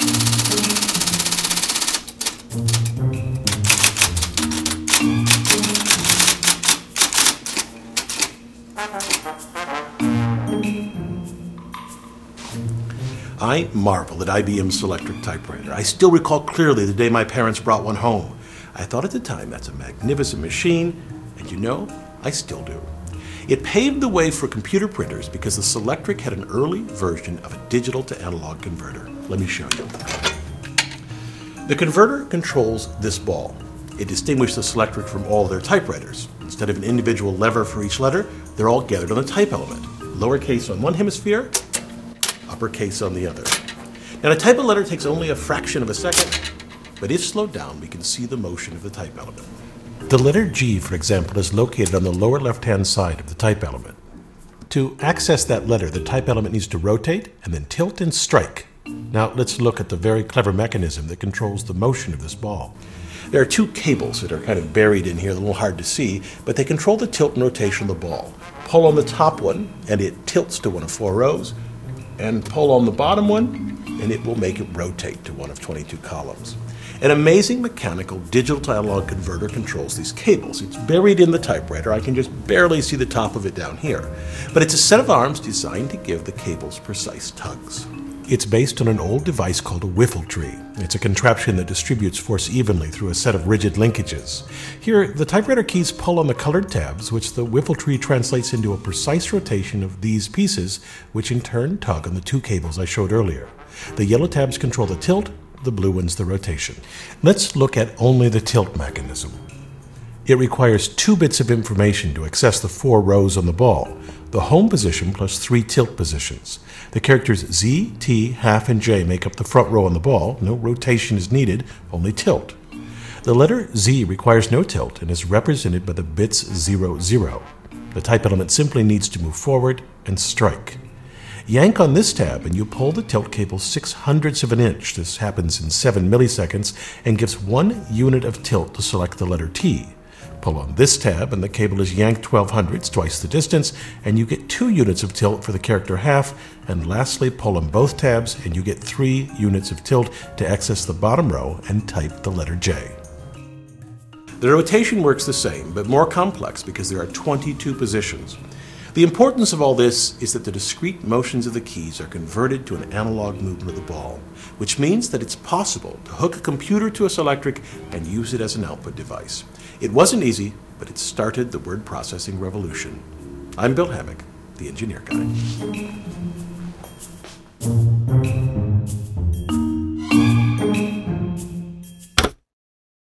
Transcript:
I marvel at IBM's Selectric typewriter. I still recall clearly the day my parents brought one home. I thought at the time, that's a magnificent machine, and you know, I still do. It paved the way for computer printers because the Selectric had an early version of a digital to analog converter. Let me show you. The converter controls this ball. It distinguished the Selectric from all their typewriters. Instead of an individual lever for each letter, they're all gathered on the type element. Lowercase on one hemisphere, uppercase on the other. Now to type a letter takes only a fraction of a second, but if slowed down, we can see the motion of the type element. The letter G, for example, is located on the lower left-hand side of the type element. To access that letter, the type element needs to rotate and then tilt and strike. Now let's look at the very clever mechanism that controls the motion of this ball. There are two cables that are kind of buried in here, a little hard to see, but they control the tilt and rotation of the ball. Pull on the top one, and it tilts to one of 4 rows, and pull on the bottom one, and it will make it rotate to one of 22 columns. An amazing mechanical digital to analog converter controls these cables. It's buried in the typewriter. I can just barely see the top of it down here. But it's a set of arms designed to give the cables precise tugs. It's based on an old device called a whiffletree. It's a contraption that distributes force evenly through a set of rigid linkages. Here, the typewriter keys pull on the colored tabs, which the whiffletree translates into a precise rotation of these pieces, which in turn tug on the 2 cables I showed earlier. The yellow tabs control the tilt, the blue ones the rotation. Let's look at only the tilt mechanism. It requires 2 bits of information to access the 4 rows on the ball, the home position plus 3 tilt positions. The characters Z, T, half, and J make up the front row on the ball. No rotation is needed, only tilt. The letter Z requires no tilt and is represented by the bits 0, 0. The type element simply needs to move forward and strike. Yank on this tab and you pull the tilt cable 6/100ths of an inch. This happens in 7 milliseconds and gives 1 unit of tilt to select the letter T. Pull on this tab and the cable is yanked 12/100ths, twice the distance, and you get 2 units of tilt for the character half. And lastly, pull on both tabs and you get 3 units of tilt to access the bottom row and type the letter J. The rotation works the same, but more complex because there are 22 positions. The importance of all this is that the discrete motions of the keys are converted to an analog movement of the ball, which means that it's possible to hook a computer to a Selectric and use it as an output device. It wasn't easy, but it started the word processing revolution. I'm Bill Hammack, the Engineer Guy.